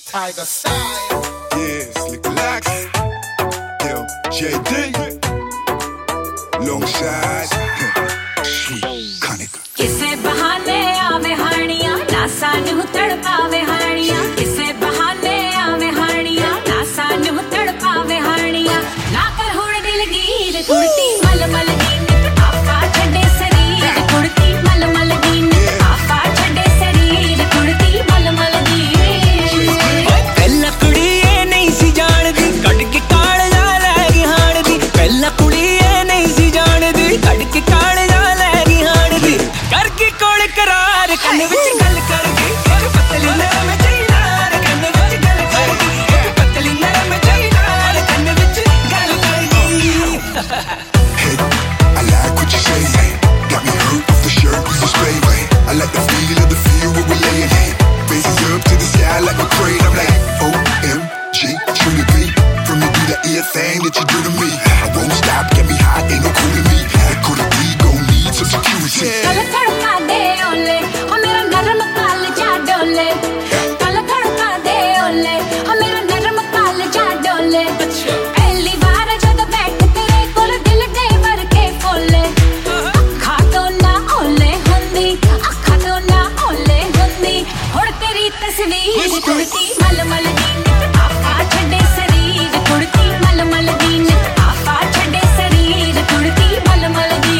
Tiger style. Yeah, Slick Locks. Yo, JD. Long shot. Conic. किसे बहाने आवे हानिया ना सानू तड़पावे हानिया किसे बहाने आवे हानिया ना सानू तड़पावे हानिया ना कर हुण दिलगीर कुर्ती मलमल दी निक आपा छड़े शरीर कुर्ती मलमल दी निक आपा छड़े शरीर कुर्ती मलमल दी पहला कुड़ी ए नहीं सी जानदी कट के काल जा ले गई हाण दी पहला कुड़ी ए नहीं सी जानदी कट के काल जा ले गई हाण दी करके कोल करार कन विच गल कर गई एक पतली नरम चैनार कन विच गल कर गई एक पतली नरम चैनार कन विच गल कर गई Hey, I like what you say. Got me hurt off the shirt with your spray. I like the feel when we're laying. Faces up to the sky like a crane. I'm like, OMG, truly be. From the do that ear thing that you do to me. I won't stop, get me hot, ain't no cooling me. That could be gon' need some security. कल खड़का दे ओले ओ मेरा नरम काल जा डोले कल खड़का दे ओले ओ मेरा नरम काल जा डोले पहली बार जद बैठ तेरे कोल दिल दे भर के फोले अखा तो ना ओले हुंदी अखा तो ना ओले हुंदी हुण तेरी तस्वीर कुर्ती मलमल दी निक आपा छड़े शरीर कुर्ती मलमल दी निक आपा छड़े शरीर कुर्ती मलमल दी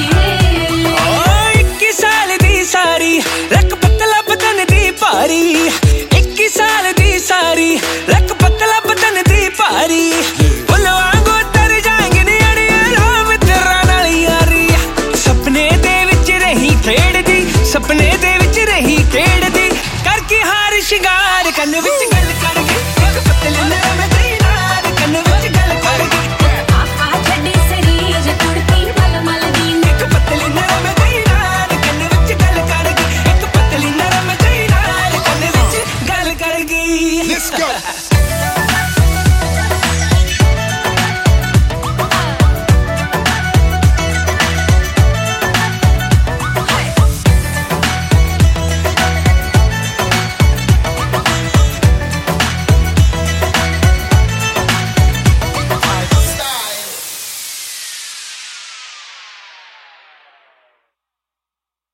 सारी रख पतला बदन दी भारी 21 साल दी सारी रख पतला बदन दी भारी फुल वांगू तर जाएंगे नी अड़िए राम तेरा नाल यारी सपने दे विच रही खेड़ दी सपने दे विच रही खेड़ दी करके हार शिंगार कन विच